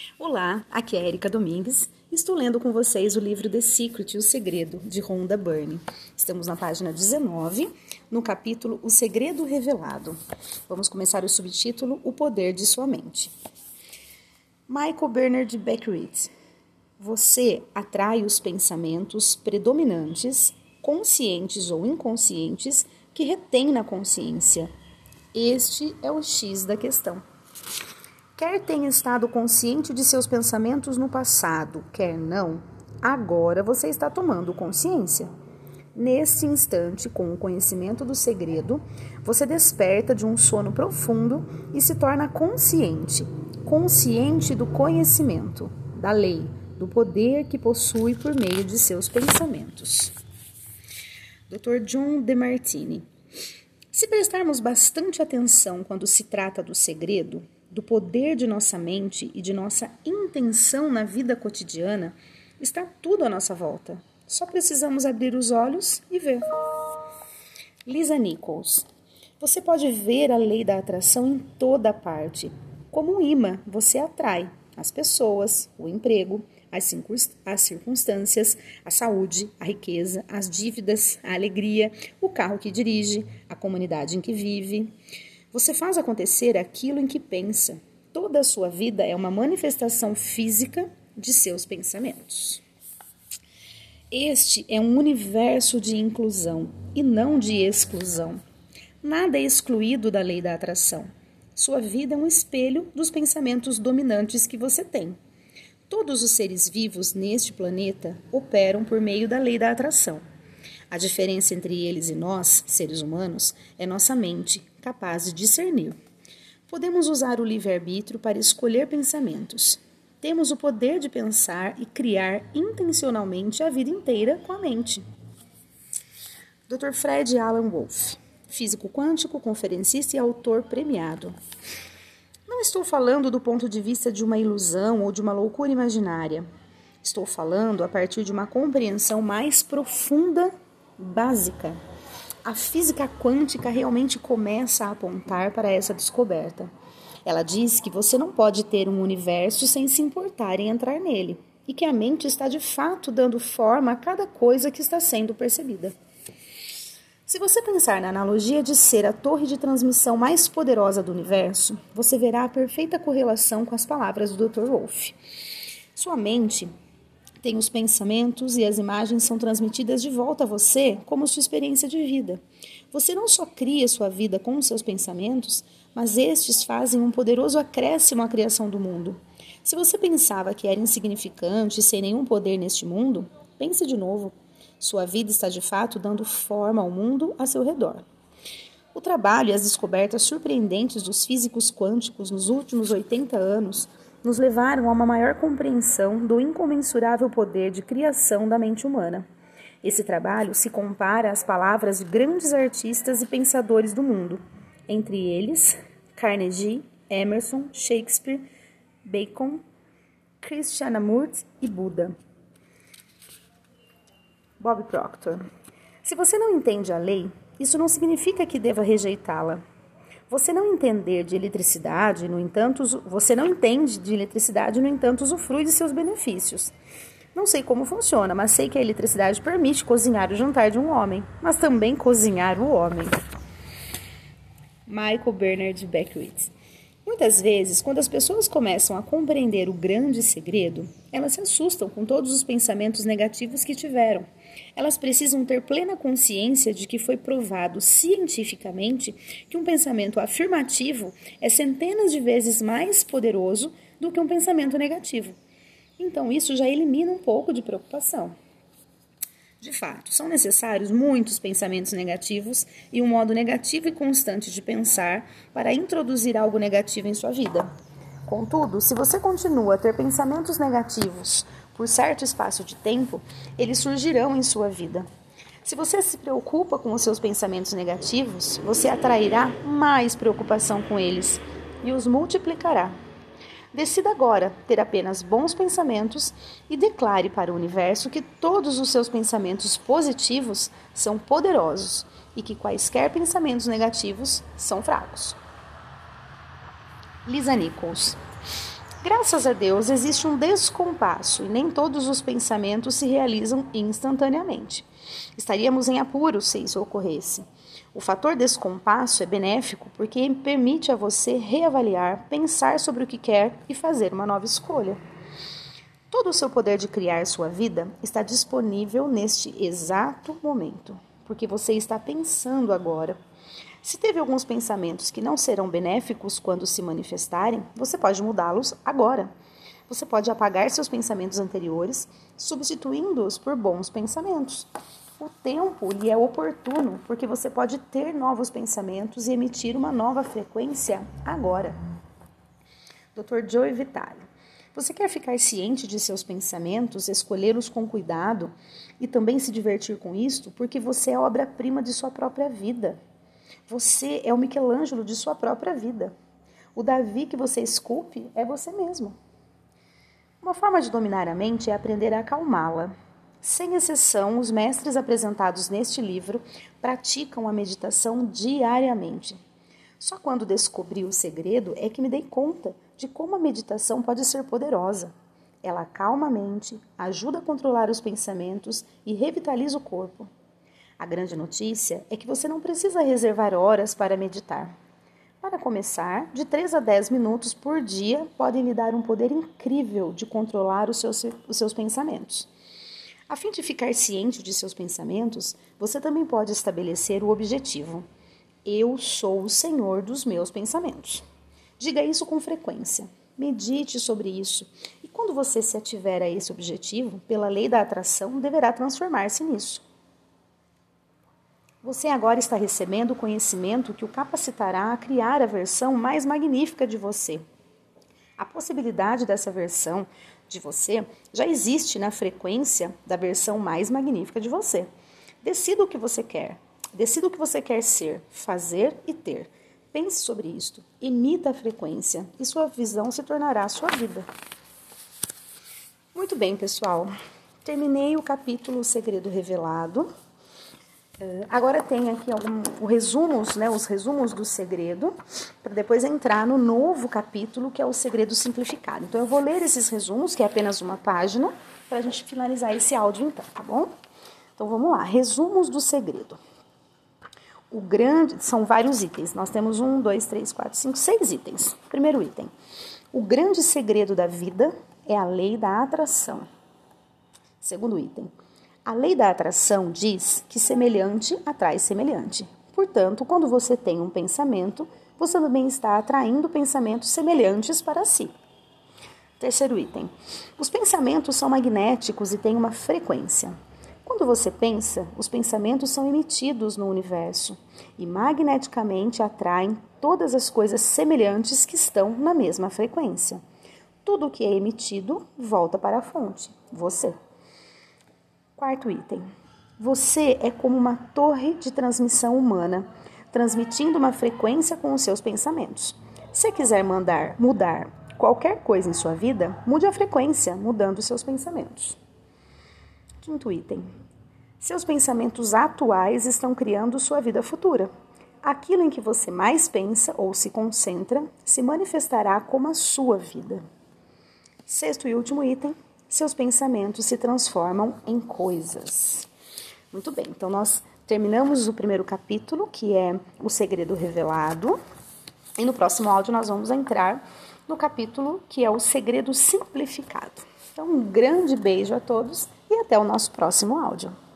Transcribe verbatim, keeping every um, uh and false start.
Olá, aqui é Erika Domingues. Estou lendo com vocês o livro The Secret, O Segredo, de Rhonda Byrne. Estamos na página dezenove, no capítulo O Segredo Revelado. Vamos começar o subtítulo O Poder de Sua Mente. Michael Bernard Beckwith. Você atrai os pensamentos predominantes, conscientes ou inconscientes, que retém na consciência. Este é o X da questão. Quer tenha estado consciente de seus pensamentos no passado, quer não, agora você está tomando consciência. Neste instante, com o conhecimento do segredo, você desperta de um sono profundo e se torna consciente, consciente do conhecimento, da lei, do poder que possui por meio de seus pensamentos. doutor John DeMartini. Se prestarmos bastante atenção quando se trata do segredo, do poder de nossa mente e de nossa intenção na vida cotidiana, está tudo à nossa volta. Só precisamos abrir os olhos e ver. Lisa Nichols. Você pode ver a lei da atração em toda parte. Como um imã, você atrai as pessoas, o emprego, as circunstâncias, a saúde, a riqueza, as dívidas, a alegria, o carro que dirige, a comunidade em que vive. Você faz acontecer aquilo em que pensa. Toda a sua vida é uma manifestação física de seus pensamentos. Este é um universo de inclusão e não de exclusão. Nada é excluído da lei da atração. Sua vida é um espelho dos pensamentos dominantes que você tem. Todos os seres vivos neste planeta operam por meio da lei da atração. A diferença entre eles e nós, seres humanos, é nossa mente, capaz de discernir. Podemos usar o livre-arbítrio para escolher pensamentos. Temos o poder de pensar e criar intencionalmente a vida inteira com a mente. doutor Fred Alan Wolf, físico quântico, conferencista e autor premiado. Não estou falando do ponto de vista de uma ilusão ou de uma loucura imaginária. Estou falando a partir de uma compreensão mais profunda, básica. A física quântica realmente começa a apontar para essa descoberta. Ela diz que você não pode ter um universo sem se importar em entrar nele, e que a mente está de fato dando forma a cada coisa que está sendo percebida. Se você pensar na analogia de ser a torre de transmissão mais poderosa do universo, você verá a perfeita correlação com as palavras do doutor Wolf. Sua mente tem os pensamentos e as imagens são transmitidas de volta a você como sua experiência de vida. Você não só cria sua vida com os seus pensamentos, mas estes fazem um poderoso acréscimo à criação do mundo. Se você pensava que era insignificante e sem nenhum poder neste mundo, pense de novo. Sua vida está de fato dando forma ao mundo a seu redor. O trabalho e as descobertas surpreendentes dos físicos quânticos nos últimos oitenta anos nos levaram a uma maior compreensão do incomensurável poder de criação da mente humana. Esse trabalho se compara às palavras de grandes artistas e pensadores do mundo, entre eles Carnegie, Emerson, Shakespeare, Bacon, Krishnamurti e Buda. Bob Proctor. Se você não entende a lei, isso não significa que deva rejeitá-la. Você não entender de eletricidade, no entanto, você não entende de eletricidade, no entanto, usufrui de seus benefícios. Não sei como funciona, mas sei que a eletricidade permite cozinhar o jantar de um homem, mas também cozinhar o homem. Michael Bernard Beckwith. Muitas vezes, quando as pessoas começam a compreender o grande segredo, elas se assustam com todos os pensamentos negativos que tiveram. Elas precisam ter plena consciência de que foi provado cientificamente que um pensamento afirmativo é centenas de vezes mais poderoso do que um pensamento negativo. Então, isso já elimina um pouco de preocupação. De fato, são necessários muitos pensamentos negativos e um modo negativo e constante de pensar para introduzir algo negativo em sua vida. Contudo, se você continua a ter pensamentos negativos por certo espaço de tempo, eles surgirão em sua vida. Se você se preocupa com os seus pensamentos negativos, você atrairá mais preocupação com eles e os multiplicará. Decida agora ter apenas bons pensamentos e declare para o universo que todos os seus pensamentos positivos são poderosos e que quaisquer pensamentos negativos são fracos. Lisa Nichols. Graças a Deus, existe um descompasso e nem todos os pensamentos se realizam instantaneamente. Estaríamos em apuros se isso ocorresse. O fator descompasso é benéfico porque permite a você reavaliar, pensar sobre o que quer e fazer uma nova escolha. Todo o seu poder de criar sua vida está disponível neste exato momento, porque você está pensando agora. Se teve alguns pensamentos que não serão benéficos quando se manifestarem, você pode mudá-los agora. Você pode apagar seus pensamentos anteriores, substituindo-os por bons pensamentos. O tempo lhe é oportuno, porque você pode ter novos pensamentos e emitir uma nova frequência agora. doutor Joe Vitale. Você quer ficar ciente de seus pensamentos, escolhê-los com cuidado e também se divertir com isto, porque você é obra-prima de sua própria vida. Você é o Michelangelo de sua própria vida. O Davi que você esculpe é você mesmo. Uma forma de dominar a mente é aprender a acalmá-la. Sem exceção, os mestres apresentados neste livro praticam a meditação diariamente. Só quando descobri o segredo é que me dei conta de como a meditação pode ser poderosa. Ela acalma a mente, ajuda a controlar os pensamentos e revitaliza o corpo. A grande notícia é que você não precisa reservar horas para meditar. Para começar, de três a dez minutos por dia podem lhe dar um poder incrível de controlar os seus, os seus pensamentos. A fim de ficar ciente de seus pensamentos, você também pode estabelecer o objetivo. Eu sou o senhor dos meus pensamentos. Diga isso com frequência. Medite sobre isso. E quando você se ativer a esse objetivo, pela lei da atração, deverá transformar-se nisso. Você agora está recebendo o conhecimento que o capacitará a criar a versão mais magnífica de você. A possibilidade dessa versão de você já existe na frequência da versão mais magnífica de você. Decida o que você quer. Decida o que você quer ser, fazer e ter. Pense sobre isto. Emita a frequência e sua visão se tornará a sua vida. Muito bem, pessoal. Terminei o capítulo O Segredo Revelado. Uh, agora tem aqui algum, o resumos, né, os resumos do segredo, para depois entrar no novo capítulo, que é o segredo simplificado. Então, eu vou ler esses resumos, que é apenas uma página, para a gente finalizar esse áudio, então, tá bom? Então, vamos lá. Resumos do segredo. O grande, são vários itens. Nós temos um, dois, três, quatro, cinco, seis itens. Primeiro item. O grande segredo da vida é a lei da atração. Segundo item. A lei da atração diz que semelhante atrai semelhante. Portanto, quando você tem um pensamento, você também está atraindo pensamentos semelhantes para si. Terceiro item. Os pensamentos são magnéticos e têm uma frequência. Quando você pensa, os pensamentos são emitidos no universo e magneticamente atraem todas as coisas semelhantes que estão na mesma frequência. Tudo o que é emitido volta para a fonte, você. Quarto item. Você é como uma torre de transmissão humana, transmitindo uma frequência com os seus pensamentos. Se quiser mandar, mudar qualquer coisa em sua vida, mude a frequência, mudando seus pensamentos. Quinto item. Seus pensamentos atuais estão criando sua vida futura. Aquilo em que você mais pensa ou se concentra se manifestará como a sua vida. Sexto e último item. Seus pensamentos se transformam em coisas. Muito bem, então nós terminamos o primeiro capítulo, que é o segredo revelado. E no próximo áudio nós vamos entrar no capítulo que é o segredo simplificado. Então, um grande beijo a todos e até o nosso próximo áudio.